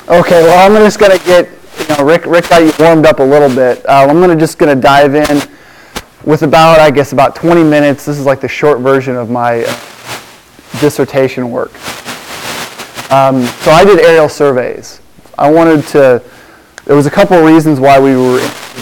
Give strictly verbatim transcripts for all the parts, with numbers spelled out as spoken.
Okay, well, I'm just going to get, you know, Rick, Rick got you warmed up a little bit. Uh, I'm gonna just going to dive in with about, I guess, about twenty minutes. This is like the short version of my uh, dissertation work. Um, so I did aerial surveys. I wanted to, there was a couple of reasons why we were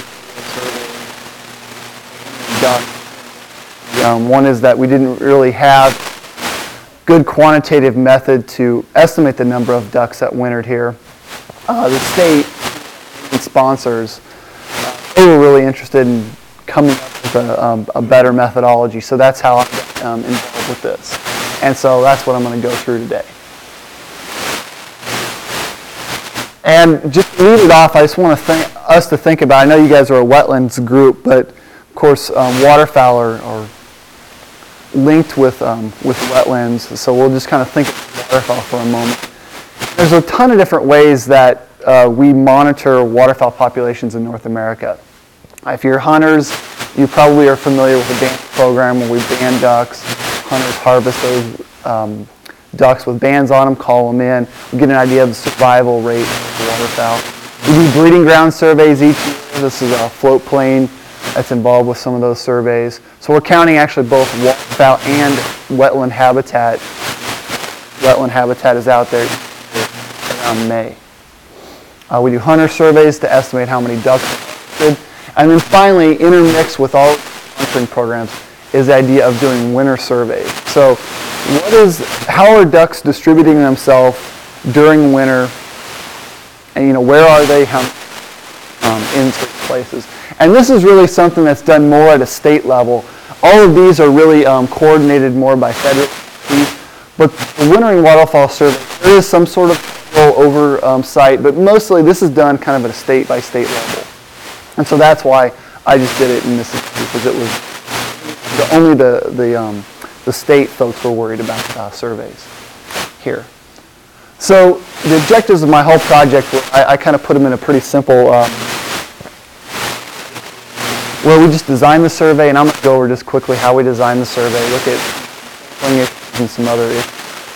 done. Um, one is that we didn't really have good quantitative method to estimate the number of ducks that wintered here. Uh, the state and sponsors, uh, they were really interested in coming up with a, um, a better methodology. So that's how I got um, involved with this. And so that's what I'm going to go through today. And just to lead it off, I just want to think, us to think about, I know you guys are a wetlands group, but of course um, waterfowl are, are linked with, um, with wetlands, so we'll just kind of think of waterfowl for a moment. There's a ton of different ways that uh, we monitor waterfowl populations in North America. If you're hunters, you probably are familiar with the band program where we ban ducks. Hunters harvest those um, ducks with bands on them, call them in. We get an idea of the survival rate of the waterfowl. We do breeding ground surveys each year. This is a float plane that's involved with some of those surveys. So we're counting actually both waterfowl and wetland habitat. Wetland habitat is out there around May. Uh, we do hunter surveys to estimate how many ducks are harvested. And then finally, intermixed with all monitoring programs is the idea of doing winter surveys. So what is, how are ducks distributing themselves during winter? And you know, where are they, how, um, in certain places? And this is really something that's done more at a state level. All of these are really um, coordinated more by federal agencies. But the wintering waterfowl survey, there is some sort of control over um, site, but mostly this is done kind of at a state by state level. And so that's why I just did it in Mississippi, because it was the, only the, the, um, the state folks were worried about uh, surveys here. So the objectives of my whole project, were, I, I kind of put them in a pretty simple, um, where we just designed the survey, and I'm going to go over just quickly how we designed the survey, look at issues and some other issues.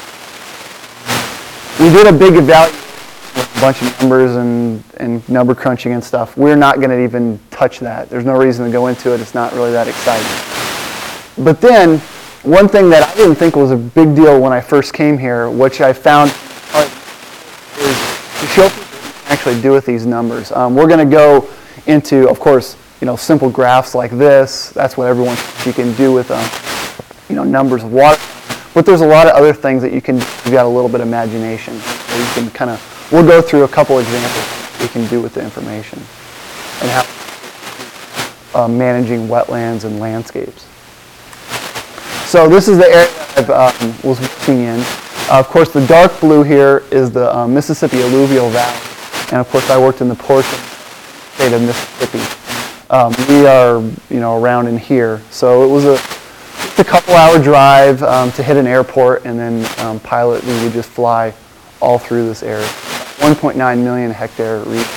We did a big evaluation with a bunch of numbers and, and number crunching and stuff. We're not going to even touch that. There's no reason to go into it. It's not really that exciting. But then, one thing that I didn't think was a big deal when I first came here, which I found is to show people what you can actually do with these numbers. Um, we're going to go into, of course, you know, simple graphs like this. That's what everyone you can do with, um, you know, numbers of water. But there's a lot of other things that you can do if you've got a little bit of imagination. So you can kind of, we'll go through a couple examples you can do with the information and how uh, managing wetlands and landscapes. So this is the area I um, was working in. Uh, of course, the dark blue here is the uh, Mississippi Alluvial Valley, and of course, I worked in the portion of the state of Mississippi. Um, we are, you know, around in here. So it was a, a couple-hour drive um, to hit an airport, and then um, pilot. We would just fly all through this area. one point nine million hectare region.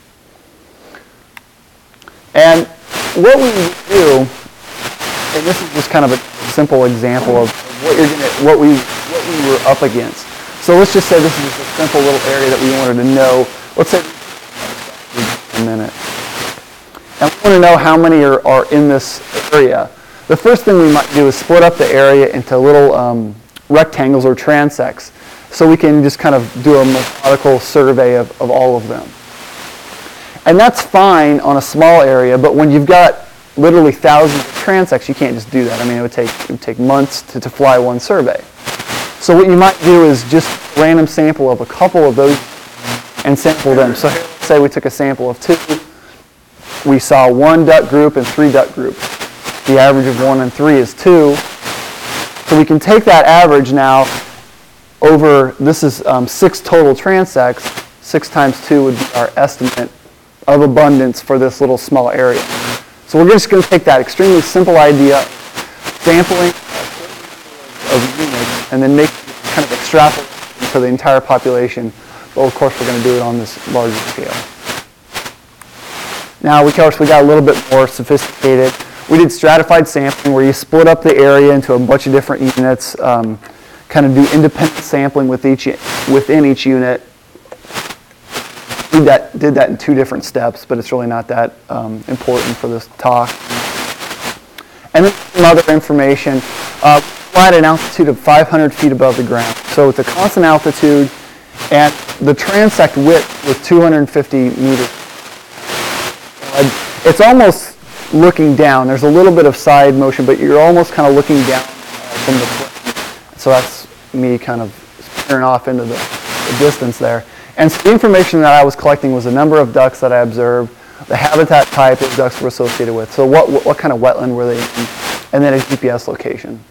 And what we do, and this is just kind of a simple example of what you're gonna, what we, what we were up against. So let's just say this is just a simple little area that we wanted to know. Let's say a minute, and we want to know how many are, are in this area. The first thing we might do is split up the area into little um, rectangles or transects, so we can just kind of do a methodical survey of, of all of them. And that's fine on a small area, but when you've got literally thousands of transects, you can't just do that. I mean, it would take, it would take months to, to fly one survey. So what you might do is just a random sample of a couple of those and sample them. So let's say we took a sample of two. We saw one duck group and three duck groups. The average of one and three is two. So we can take that average now over, this is um, six total transects. Six times two would be our estimate of abundance for this little small area. So we're just going to take that extremely simple idea, sampling of units, and then make kind of extrapolate to the entire population. But of course, we're going to do it on this larger scale. Now, of course, we got a little bit more sophisticated. We did stratified sampling, where you split up the area into a bunch of different units, um, kind of do independent sampling with each within each unit, did that, did that in two different steps, but it's really not that um, important for this talk. And then some other information. Uh, fly at an altitude of five hundred feet above the ground. So it's a constant altitude, and the transect width was two hundred fifty meters. It's almost looking down. There's a little bit of side motion, but you're almost kind of looking down from the plane. So that's me kind of staring off into the, the distance there. And so the information that I was collecting was the number of ducks that I observed, the habitat type that ducks were associated with. So what, what, what kind of wetland were they in, and then a G P S location.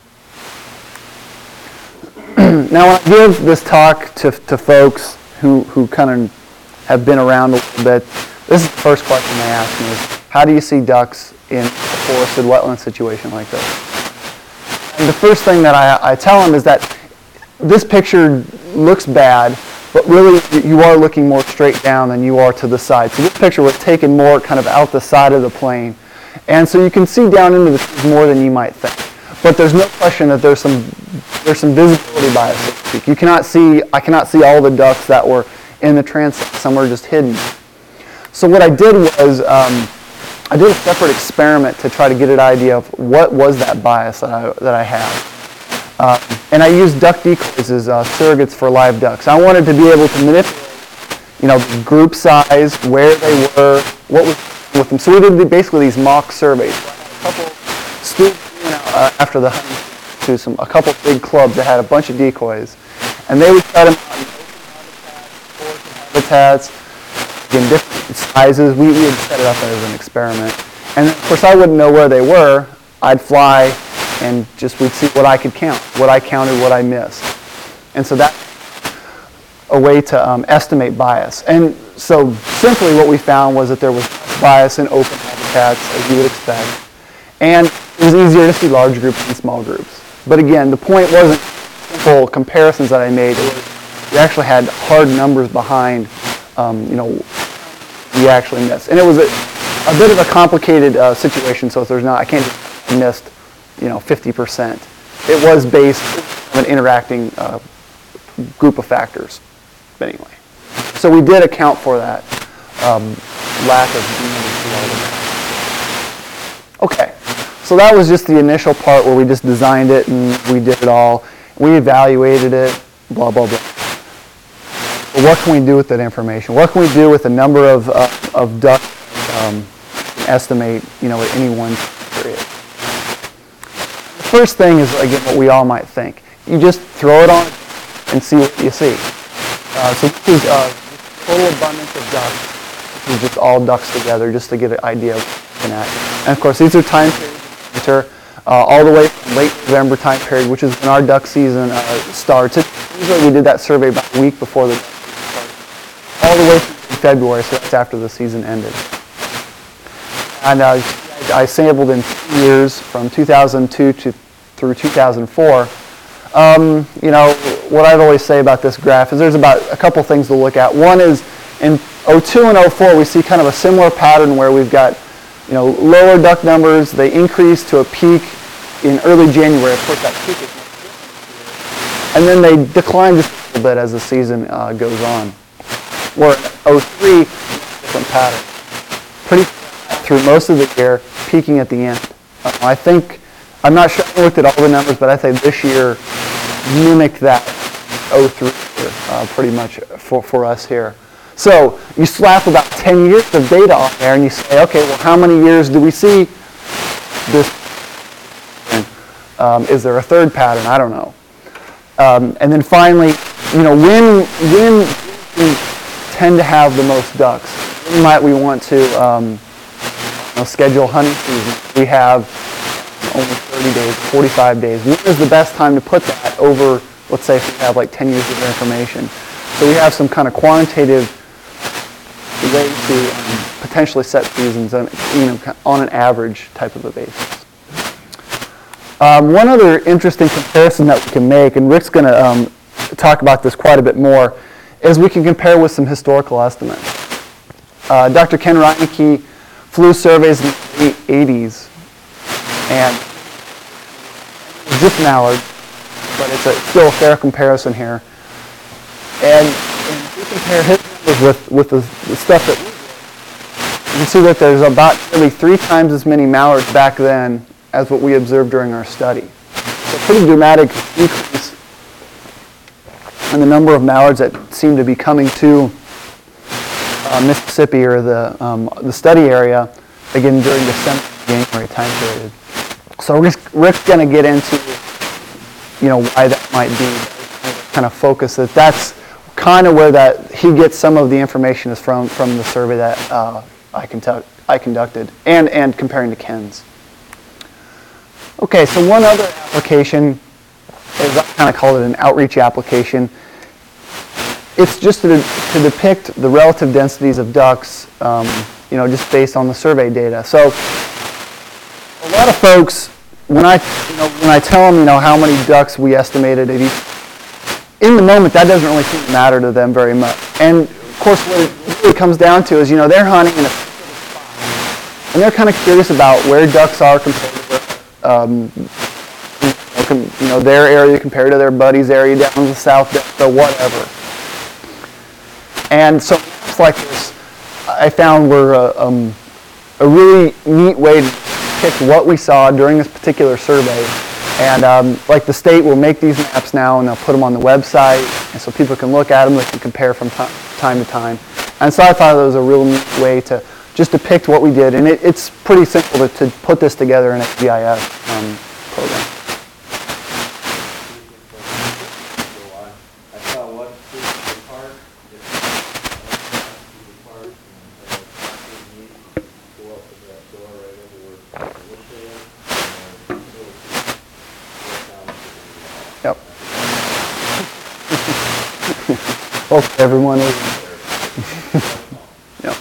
Now when I give this talk to, to folks who, who kind of have been around a little bit, this is the first question they ask me is, how do you see ducks in a forested wetland situation like this? And the first thing that I, I tell them is that this picture looks bad, but really you are looking more straight down than you are to the side. So this picture was taken more kind of out the side of the plane. And so you can see down into the trees more than you might think. But there's no question that there's some there's some visibility bias, so to speak. You cannot see, I cannot see all the ducks that were in the transect. Some were just hidden. So what I did was um, I did a separate experiment to try to get an idea of what was that bias that I, that I had. Uh, and I used duck decoys as uh, surrogates for live ducks. I wanted to be able to manipulate, you know, group size, where they were, what was with them. So we did basically these mock surveys. So I had a couple students, you know, uh, after the hunting to some a couple big clubs that had a bunch of decoys, and they would set them out in open habitats, habitats, in different sizes. We, we would set it up as an experiment, and of course I wouldn't know where they were. I'd fly, and just we'd see what I could count, what I counted, what I missed, and so that's a way to um, estimate bias. And so simply what we found was that there was bias in open habitats, as you would expect, and it was easier to see large groups than small groups. But again, the point wasn't simple comparisons that I made. It was, we actually had hard numbers behind, um, you know, we actually missed. And it was a, a bit of a complicated uh, situation, so if there's not, I can't just missed, you know, fifty percent. It was based on an interacting uh, group of factors. But anyway, so we did account for that um, lack of being able to see all of that. Okay. So that was just the initial part where we just designed it and we did it all. We evaluated it, blah, blah, blah. But what can we do with that information? What can we do with the number of, uh, of ducks um, estimate, you know, at any one period? The first thing is, again, what we all might think. You just throw it on and see what you see. Uh, so this is uh, total abundance of ducks. This is just all ducks together just to get an idea of what we're looking at. And of course, these are time periods. Winter, uh, all the way from late November time period, which is when our duck season uh, starts. It, usually we did that survey about a week before the duck season started, all the way through February, so that's after the season ended. And uh, I sampled in two years from two thousand two to through two thousand four. Um, you know, what I'd always say about this graph is there's about a couple things to look at. One is in oh two and oh four we see kind of a similar pattern where we've got, you know, lower duck numbers. They increase to a peak in early January. Of course, that peak is much different, and then they decline just a little bit as the season uh, goes on. Where in oh three, different pattern. Pretty through most of the year, peaking at the end. Uh, I think, I'm not sure I looked at all the numbers, but I think this year mimicked that oh three year, uh, pretty much for, for us here. So you slap about ten years of data on there and you say, okay, well, how many years do we see this? Um, is there a third pattern? I don't know. Um, and then finally, you know, when, when we tend to have the most ducks, when might we want to um, you know, schedule hunting season? We have only thirty days, forty-five days. When is the best time to put that over, let's say if we have like ten years of information? So we have some kind of quantitative way to um, potentially set seasons on, you know, on an average type of a basis. Um, one other interesting comparison that we can make, and Rick's going to um, talk about this quite a bit more, is we can compare with some historical estimates. Uh, Doctor Ken Reineke flew surveys in the eighties, and just mallard, but it's a, still a fair comparison here. And in we compare his numbers with, with the, the stuff that we did, you can see that there's about nearly three times as many mallards back then as what we observed during our study. So a pretty dramatic increase in the number of mallards that seem to be coming to uh, Mississippi or the, um, the study area, again, during December, January time period. So Rick's, Rick's going to get into, you know, why that might be, kind of focus that that's kind of where that he gets some of the information is from from the survey that uh, I, conduct, I conducted and, and comparing to Ken's. Okay, so one other application is, I kind of call it an outreach application. It's just to, to depict the relative densities of ducks, um, you know, just based on the survey data. So a lot of folks, when I, you know, when I tell them, you know, how many ducks we estimated at each, in the moment, that doesn't really seem to matter to them very much. And of course, what it really comes down to is, you know, they're hunting in a spot, and they're kind of curious about where ducks are compared to where, um, you know, their area compared to their buddy's area down in the south, or whatever. And so maps like this, I found were a, um, a really neat way to depict what we saw during this particular survey. And um, like the state will make these maps now, and they'll put them on the website, and so people can look at them, they can compare from t- time to time. And so I thought it was a real neat way to just depict what we did, and it, it's pretty simple to, to put this together in a G I S um, program. Yep. Hope everyone is. Yep.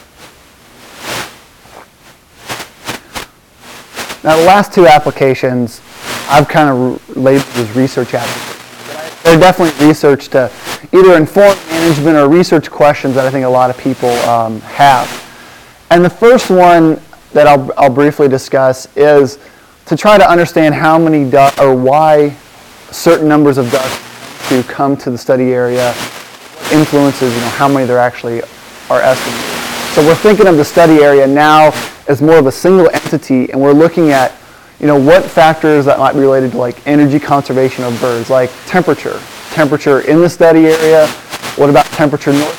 Now the last two applications, I've kind of labeled as research applications. They're definitely research to either inform management or research questions that I think a lot of people um, have. And the first one that I'll, I'll briefly discuss is to try to understand how many ducks or why certain numbers of ducks to come to the study area influences, you know, how many there actually are estimated. So we're thinking of the study area now as more of a single entity, and we're looking at, you know, what factors that might be related to like energy conservation of birds, like temperature. Temperature in the study area. What about temperature north?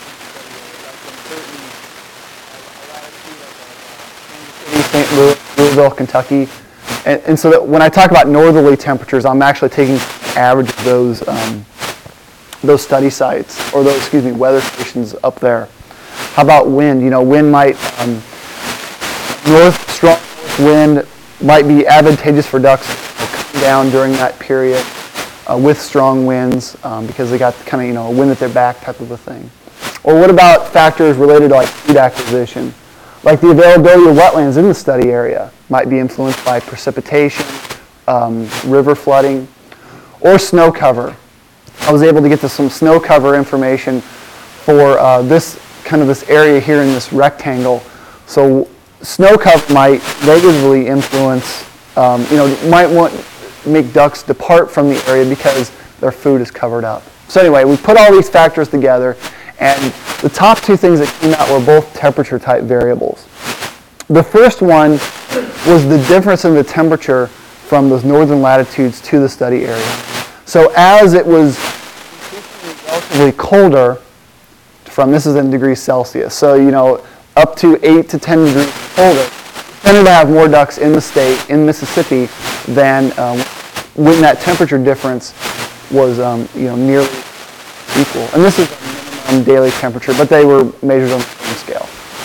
Saint Louis, Louisville, Kentucky. And, and so that when I talk about northerly temperatures, I'm actually taking average of those um, those study sites, or those, excuse me, weather stations up there. How about wind? You know, wind might, um, north, strong north wind might be advantageous for ducks to come down during that period uh, with strong winds um, because they got kind of, you know, a wind at their back type of a thing. Or what about factors related to like food acquisition? Like the availability of wetlands in the study area might be influenced by precipitation, um, river flooding, or snow cover. I was able to get to some snow cover information for uh, this kind of this area here in this rectangle. So snow cover might negatively influence, um, you know, might want make ducks depart from the area because their food is covered up. So anyway, we put all these factors together, and the top two things that came out were both temperature type variables. The first one was the difference in the temperature from those northern latitudes to the study area. So as it was relatively colder, from this is in degrees Celsius, so you know up to eight to ten degrees colder, tended to have more ducks in the state, in Mississippi, than um, when that temperature difference was um, you know nearly equal. And this is a minimum daily temperature, but they were measured on the same scale.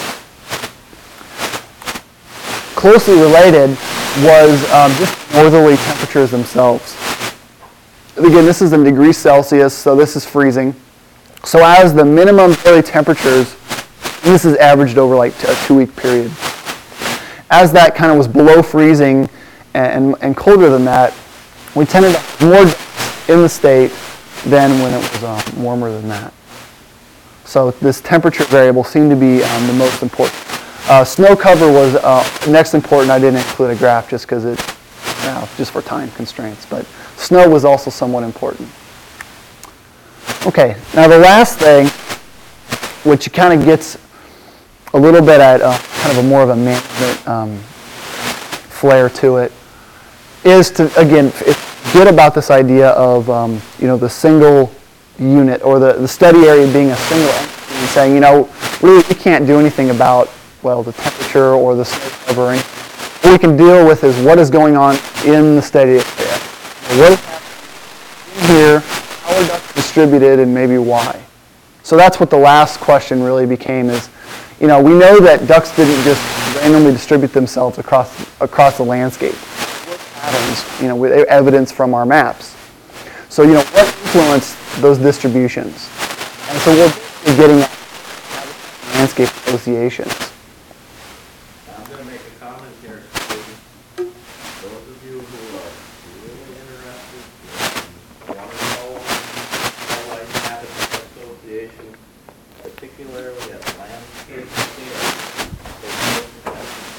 Closely related was um, just northerly temperatures themselves. Again, this is in degrees Celsius, so this is freezing. So as the minimum daily temperatures, and this is averaged over like a two-week period, as that kind of was below freezing and, and, and colder than that, we tended to have more ducks in the state than when it was uh, warmer than that. So this temperature variable seemed to be um, the most important. Uh, snow cover was uh, next important. I didn't include a graph just because it, you know, just for time constraints, but snow was also somewhat important. Okay, now the last thing which kind of gets a little bit at uh, kind of a more of a management um, flair to it, is to, again, get about this idea of, um, you know, the single unit or the, the study area being a single entity and saying, you know, really we can't do anything about, well, the temperature or the snow cover or anything. What we can deal with is what is going on in the study area. What is happening in here, how are ducks distributed, and maybe why. So that's what the last question really became is, you know, we know that ducks didn't just randomly distribute themselves across across the landscape. What patterns, you know, with evidence from our maps. So, you know, what influenced those distributions? And so we're basically getting at landscape associations. I'm going to make a comment here, students. Those of you who are really interested in waterfowl, wildlife habitat association, particularly at landscape scale, they look at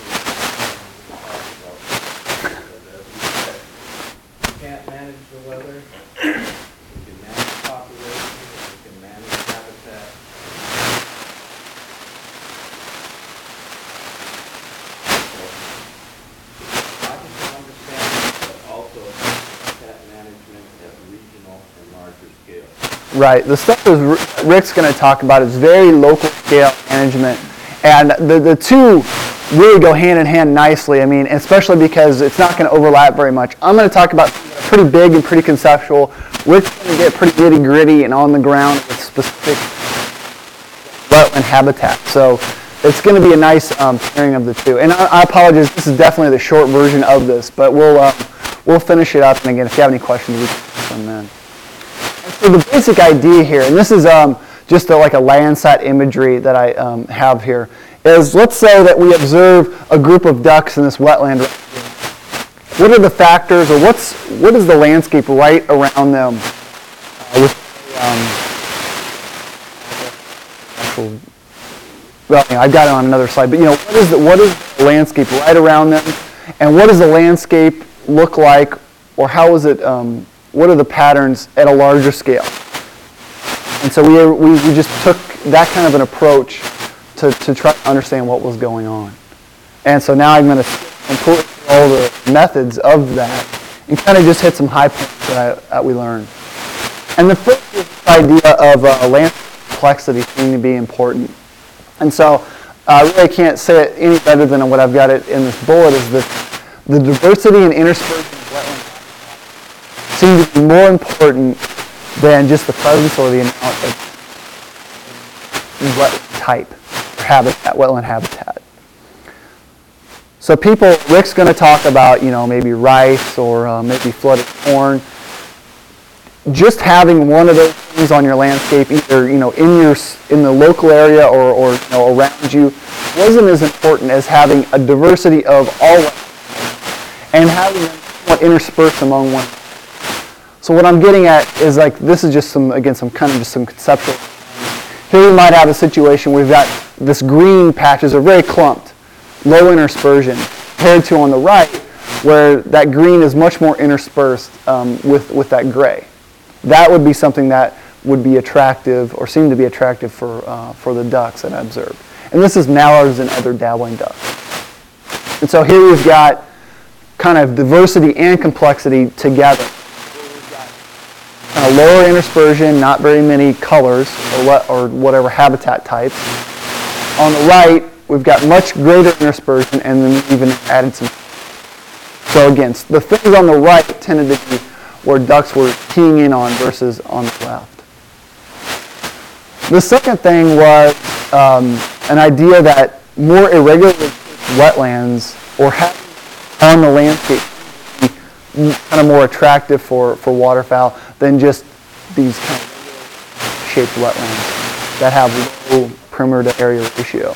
the as we said, you can't manage the weather, you can manage population, you can manage habitat. Right. The stuff that Rick's going to talk about is very local scale management. And the, the two really go hand in hand nicely. I mean, especially because it's not going to overlap very much. I'm going to talk about pretty big and pretty conceptual. Rick's going to get pretty nitty gritty and on the ground with specific wetland habitat. So it's going to be a nice um, pairing of the two. And I, I apologize, this is definitely the short version of this, but we'll, uh, we'll finish it up. And again, if you have any questions, we can ask them then. So the basic idea here, and this is um, just a, like a Landsat imagery that I um, have here, is let's say that we observe a group of ducks in this wetland. What are the factors, or what's what is the landscape right around them? Uh, with, um, actual, well, you know, I've got it on another slide, but you know, what is the what is the landscape right around them, and what does the landscape look like, or how is it? Um, What are the patterns at a larger scale? And so we, we, we just took that kind of an approach to, to try to understand what was going on. And so now I'm going to pull all the methods of that and kind of just hit some high points that, I, that we learned. And the first is this idea of uh, landscape complexity seeming to be important. And so uh, I really can't say it any better than what I've got it in this bullet, is that the diversity and interspersion of wetland seem to be more important than just the presence or the amount of wetland type or habitat, wetland habitat. So people, Rick's going to talk about, you know, maybe rice or uh, maybe flooded corn. Just having one of those things on your landscape, either, you know, in your in the local area or, or you know, around you, wasn't as important as having a diversity of all and having them somewhat interspersed among one. So what I'm getting at is, like, this is just some, again, some kind of just some conceptual. Here we might have a situation where we've got this green patches are very clumped, low interspersion, compared to on the right, where that green is much more interspersed um, with, with that gray. That would be something that would be attractive or seem to be attractive for, uh, for the ducks that I observed. And this is mallards and other dabbling ducks. And so here we've got kind of diversity and complexity together. Kind of lower interspersion, not very many colors or, what, or whatever habitat types. On the right, we've got much greater interspersion, and then we've even added some. So again, the things on the right tended to be where ducks were keying in on versus on the left. The second thing was um, an idea that more irregularly wetlands or having on the landscape kind of more attractive for, for waterfowl than just these kind of shaped wetlands that have low perimeter to area ratio.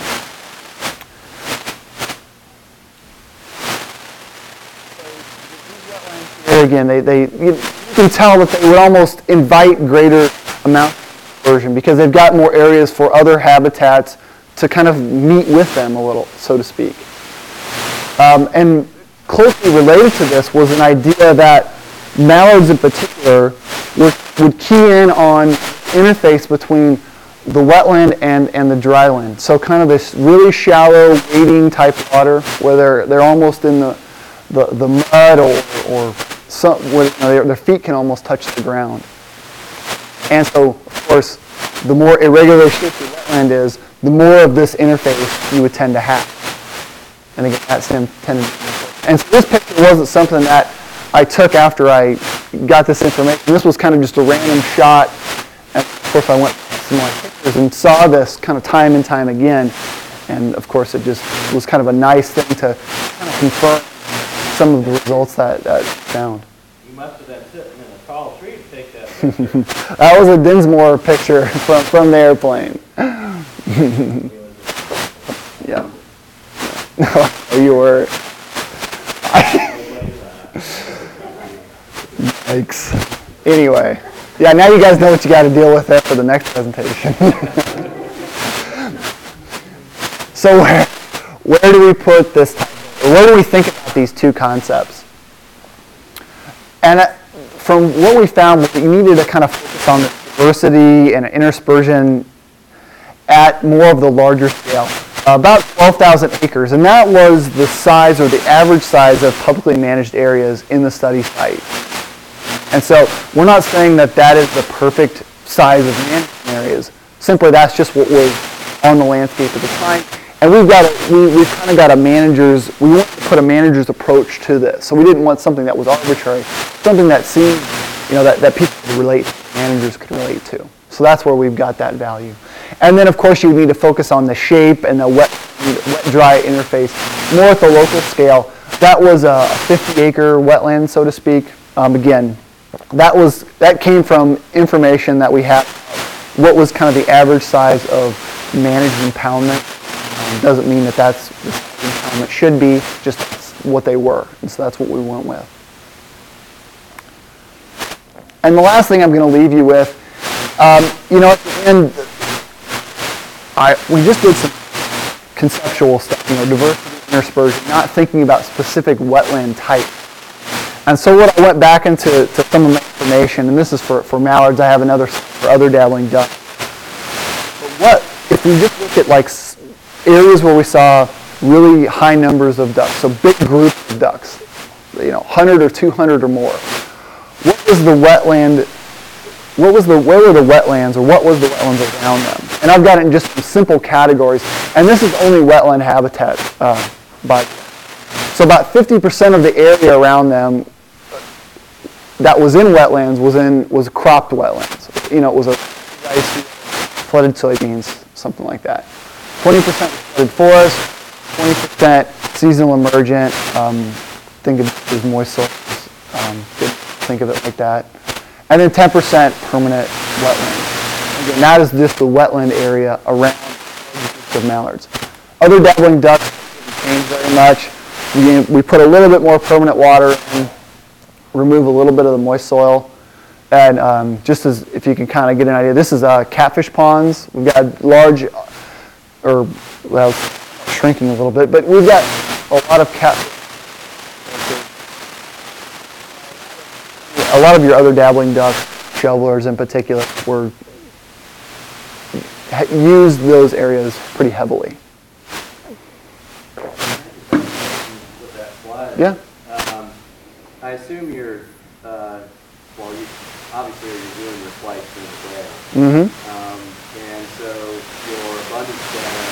Here again, they, they, you can tell that they would almost invite greater amount of dispersion because they've got more areas for other habitats to kind of meet with them a little, so to speak. Um, and closely related to this was an idea that mallards in particular would, would key in on interface between the wetland and, and the dryland. So kind of this really shallow wading type water where they're, they're almost in the, the, the mud or, or some, where, you know, their, their feet can almost touch the ground. And so, of course, the more irregular shaped the wetland is, the more of this interface you would tend to have. And again, that's intended. And so this picture wasn't something that I took after I got this information. This was kind of just a random shot. And of course, I went to some more pictures and saw this kind of time and time again. And of course, it just was kind of a nice thing to kind of confirm some of the results that I found. You must have been sitting in a tall tree to take that picture. That was a Dinsmore picture from, from the airplane. Yeah. No, you were. Yikes. Anyway. Yeah, now you guys know what you got to deal with there for the next presentation. So where, where do we put this, or where do we think about these two concepts? And uh, from what we found, you needed to kind of focus on the diversity and interspersion at more of the larger scale, uh, about twelve thousand acres. And that was the size or the average size of publicly managed areas in the study site. And so we're not saying that that is the perfect size of management areas. Simply that's just what was on the landscape at the time. And we've got a, we, we've kind of got a manager's, we want to put a manager's approach to this. So we didn't want something that was arbitrary, something that seemed, you know, that, that people could relate to, managers could relate to. So that's where we've got that value. And then of course you need to focus on the shape and the wet, wet-dry interface more at the local scale. That was a fifty acre wetland, so to speak. Um, again, that was that came from information that we had. What was kind of the average size of managed impoundment? Um, doesn't mean that that's the impoundment should be, just what they were. And so that's what we went with. And the last thing I'm going to leave you with, um, you know, at the end, I, we just did some conceptual stuff, you know, diversity, interspersion, not thinking about specific wetland type. And so what I went back into to some of my information, and this is for, for mallards, I have another for other dabbling ducks. But what, if we just look at like areas where we saw really high numbers of ducks, so big groups of ducks, you know, one hundred or two hundred or more, what was the wetland, what was the, where were the wetlands, or what was the wetlands around them? And I've got it in just some simple categories, and this is only wetland habitat, uh, by so about fifty percent of the area around them that was in wetlands was in was cropped wetlands. You know, it was a rice, flooded soybeans, something like that. twenty percent flooded forest, twenty percent seasonal emergent. Um, think of it as moist soils. Um, think of it like that. And then ten percent permanent wetlands. Again, that is just the wetland area around the mallards. Other dabbling ducks didn't change very much. We, we put a little bit more permanent water in, remove a little bit of the moist soil. And um, just as, if you can kind of get an idea, this is uh, catfish ponds. We've got large, or well, shrinking a little bit, but we've got a lot of catfish. A lot of your other dabbling ducks, shovelers in particular, were use those areas pretty heavily. With that slide, Yeah. Um, I assume you're, uh, well, you obviously you're doing your flights in the ground. Mm-hmm. Um, and so your abundance data,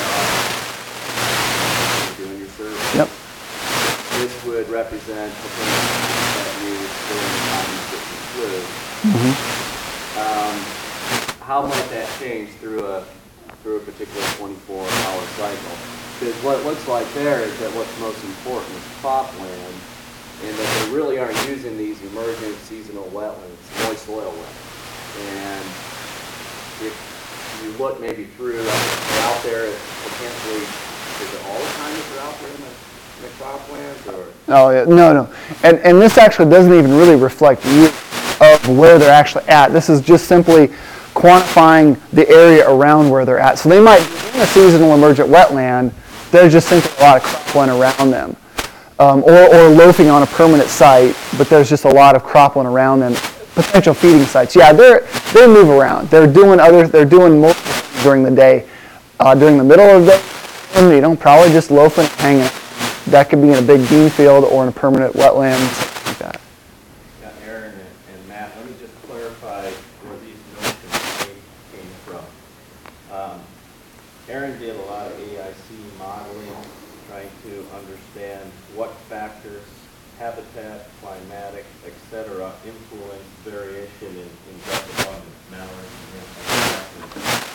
you're doing your survey. Yep. This would represent potential that you during the time you get your flu. Mm-hmm. Um, how might that change through a through a particular twenty-four hour cycle? Because what it looks like there is that what's most important is cropland, and that they really aren't using these emergent seasonal wetlands, moist soil wetlands. And if you look maybe through, they're out there potentially, is it all the time that they're out there in the, in the croplands, or? Oh yeah, no, no, and and this actually doesn't even really reflect years of where they're actually at. This is just simply quantifying the area around where they're at. So they might be in a seasonal emergent wetland. There's just simply a lot of cropland around them, um, or or loafing on a permanent site, but there's just a lot of cropland around them. Potential feeding sites. Yeah, they're they move around. They're doing other. They're doing multiple things during the day. Uh, during the middle of the day, you know, probably just loafing and hanging. That could be in a big bean field or in a permanent wetland, something like that. Yeah, Aaron and, and Matt, let me just clarify where these notions came, came from. Um, Aaron did a lot of A I C modeling, trying to understand what factors, habitat, climatic, et cetera, influence variation in, in duck abundance, mallards, and insects.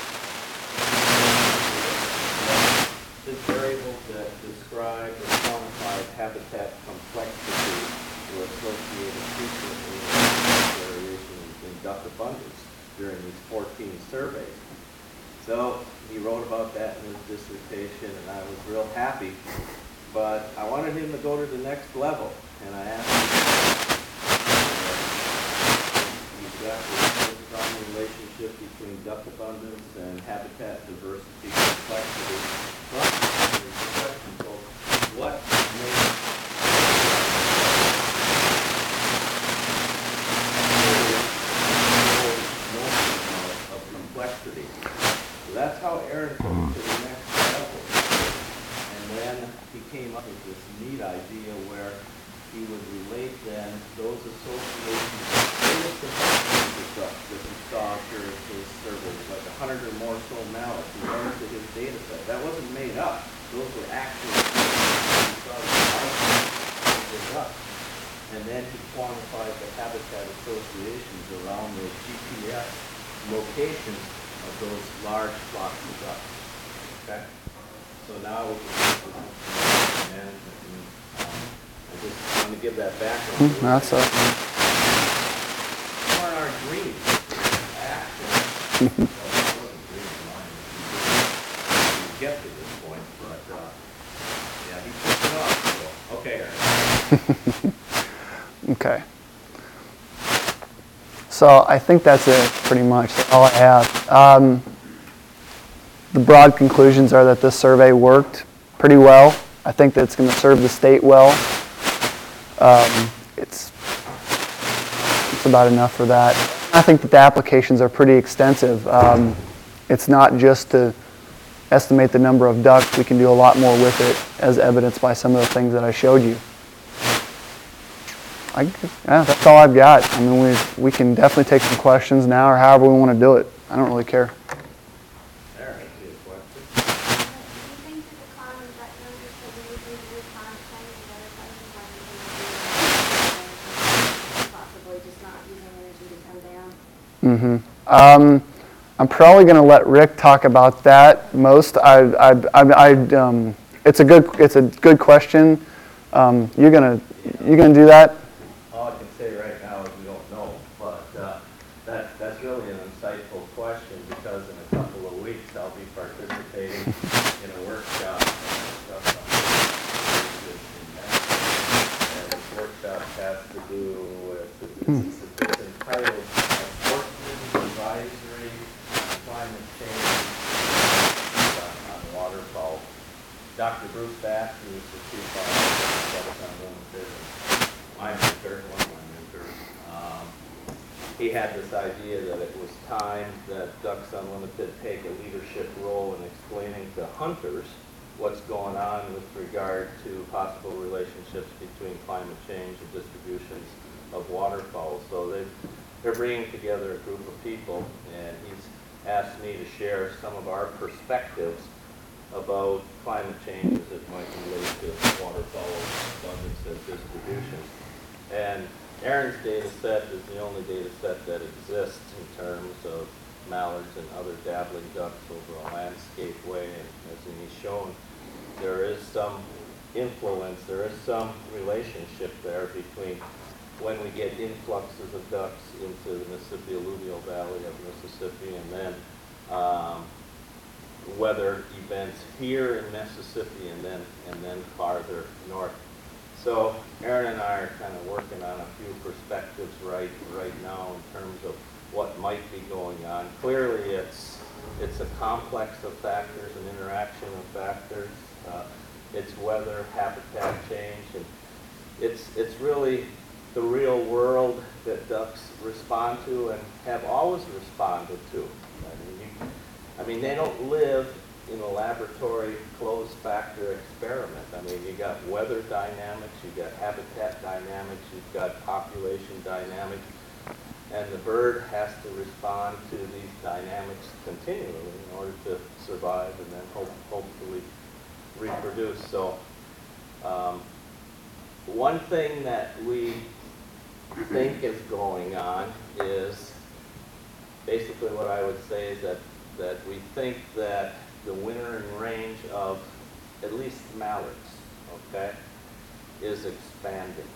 His variables that describe or quantify habitat complexity were associated frequently with variation in, in duck abundance during these fourteen surveys. So he wrote about that in his dissertation, and I was real happy. But I wanted him to go to the next level, and I asked him, you've got this strong relationship between duck abundance and habitat diversity complexity. But there's the question, so what makes of complexity? So that's how Aaron came to the next level. And then he came up with this neat idea where he would relate then those associations with the ducks that he saw during his surveys, like a hundred or more so mallards. He went into his data set. That wasn't made up. Those were actually he saw the ducks. And then he quantified the habitat associations around those G P S locations of those large flocks of ducks. Okay? So now we can management. And, um, I just want to give that background. Mm, that's a... What are our dreams? Actually, well, it wasn't dreams of mine. We get to this point, but uh, yeah, he took it off. So, okay, Aaron. Okay. So I think that's it, pretty much. That's all I have. Um, the broad conclusions are that this survey worked pretty well. I think that it's going to serve the state well. Um, it's, it's about enough for that. I think that the applications are pretty extensive. Um, it's not just to estimate the number of ducks. We can do a lot more with it, as evidenced by some of the things that I showed you. I, yeah, that's all I've got. I mean, we we can definitely take some questions now, or however we want to do it. I don't really care. Aaron, I see a question. Do you think that the common gut numbers that we would use to do climate change and other things, possibly just not using energy to come down? Mm-hmm. Um, I'm probably going to let Rick talk about that most. I, I, I, I um, it's a good, it's a good question. Um, you're gonna, you're gonna do that? All I can say right now is we don't know, but uh, that, that's really an insightful question because in a couple of weeks I'll be participating in a workshop on stuff on and this workshop has to do with, it's, it's entitled Enforcement Advisory on Climate Change on, on Waterfowl. Doctor Bruce Bass, who is the chief officer of Unlimited, my mentor, one of my mentors, um, he had this idea that it was time that Ducks Unlimited take a leadership role in explaining to hunters what's going on with regard to possible relationships between climate change and distributions of waterfowl. So they, they're bringing together a group of people, and he's asked me to share some of our perspectives about climate change as it might relate to waterfowl abundance and distribution. And Aaron's data set is the only data set that exists in terms of mallards and other dabbling ducks over a landscape way. And as he's shown, there is some influence, there is some relationship there between when we get influxes of ducks into the Mississippi alluvial valley of Mississippi, and then um, weather events here in Mississippi and then and then farther north. So Aaron and I are kind of working on a few perspectives right right now in terms of what might be going on. Clearly it's it's a complex of factors, an interaction of factors. Uh, it's weather, habitat change, and it's it's really the real world that ducks respond to and have always responded to. I mean, you, I mean, they don't live in a laboratory closed factor experiment. I mean, you got weather dynamics, you got habitat dynamics, you've got population dynamics, and the bird has to respond to these dynamics continually in order to survive and then hope, hopefully reproduce. So um, one thing that we think is going on is basically what I would say is that, that we think that the wintering range of at least mallards, okay, is expanding.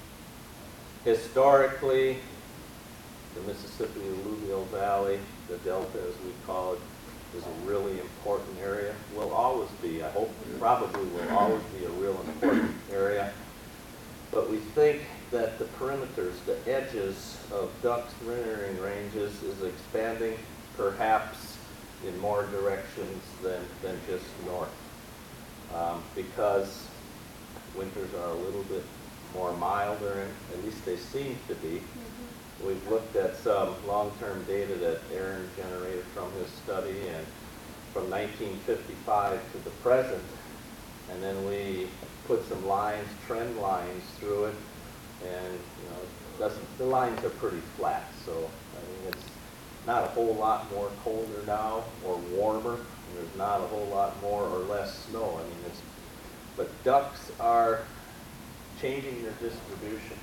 Historically, the Mississippi Alluvial Valley, the Delta as we call it, is a really important area. Will always be, I hope, probably will always be a real important area. But we think that the perimeters, the edges of ducks' wintering ranges is expanding perhaps in more directions than, than just north. Um, because winters are a little bit more milder, and at least they seem to be. Mm-hmm. We've looked at some long-term data that Aaron generated from his study, and from nineteen fifty-five to the present, and then we put some lines, trend lines through it, and you know, it doesn't, the lines are pretty flat, so I mean, it's not a whole lot more colder now or warmer, and there's not a whole lot more or less snow. I mean, it's, but ducks are changing their distributions.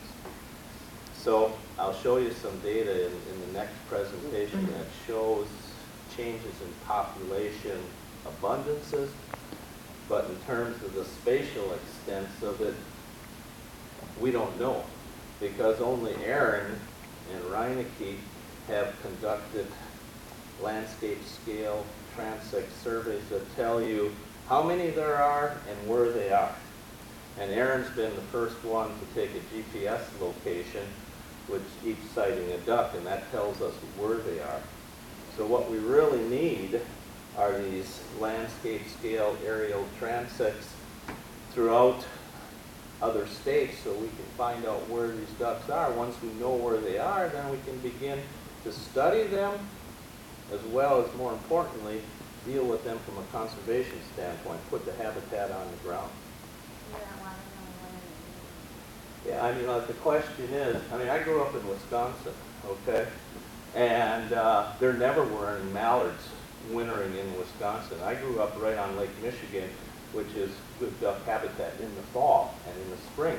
So I'll show you some data in, in the next presentation that shows changes in population abundances, but in terms of the spatial extents of it, we don't know, because only Aaron and Reineke have conducted landscape scale transect surveys that tell you how many there are and where they are. And Aaron's been the first one to take a G P S location with each sighting a duck, and that tells us where they are. So what we really need are these landscape scale aerial transects throughout other states so we can find out where these ducks are. Once we know where they are, then we can begin to study them, as well as, more importantly, deal with them from a conservation standpoint, put the habitat on the ground. Yeah, I mean, uh, the question is, I mean, I grew up in Wisconsin, okay? And uh, there never were any mallards wintering in Wisconsin. I grew up right on Lake Michigan, which is good duck habitat in the fall and in the spring.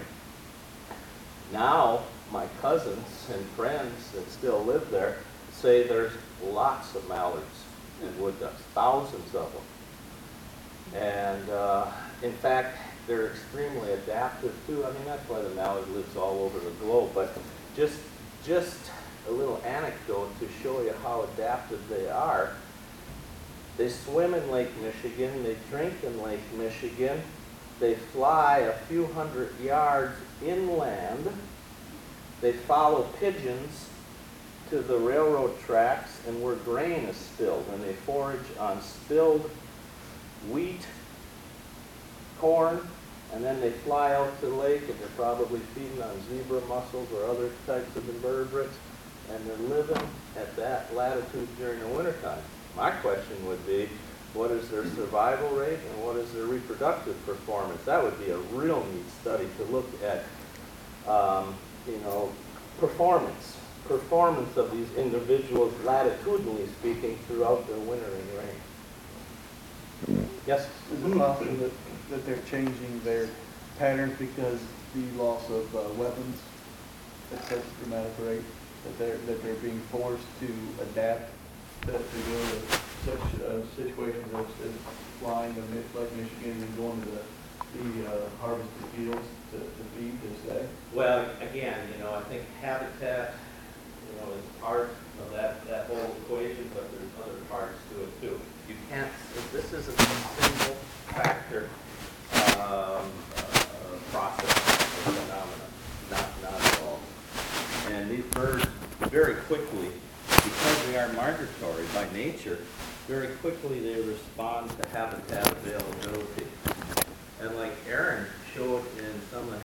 Now, my cousins and friends that still live there say there's lots of mallards and wood ducks, thousands of them. And uh, in fact, they're extremely adaptive too. I mean, that's why the mallard lives all over the globe. But just, just a little anecdote to show you how adaptive they are. They swim in Lake Michigan, they drink in Lake Michigan, they fly a few hundred yards inland, they follow pigeons to the railroad tracks and where grain is spilled, and they forage on spilled wheat, corn, and then they fly out to the lake, and they're probably feeding on zebra mussels or other types of invertebrates, and they're living at that latitude during the wintertime. My question would be, what is their survival rate and what is their reproductive performance? That would be a real neat study to look at, um, you know, performance, performance of these individuals latitudinally speaking throughout their wintering range. Yes? Is it possible that, that they're changing their patterns because the loss of uh, weapons at such a dramatic rate, that they're, that they're being forced to adapt to, to deal with such uh, situations as, as flying to Lake Michigan and going to the, the uh, harvested fields to, to feed this day? Well, again, you know, I think habitat, you know, is part of that, that whole equation, but there's other parts to it too. You can't, this isn't a single factor um, uh, process or phenomenon, not, not at all. And these birds very quickly, because they are migratory by nature, very quickly they respond to habitat availability. And like Aaron showed in some of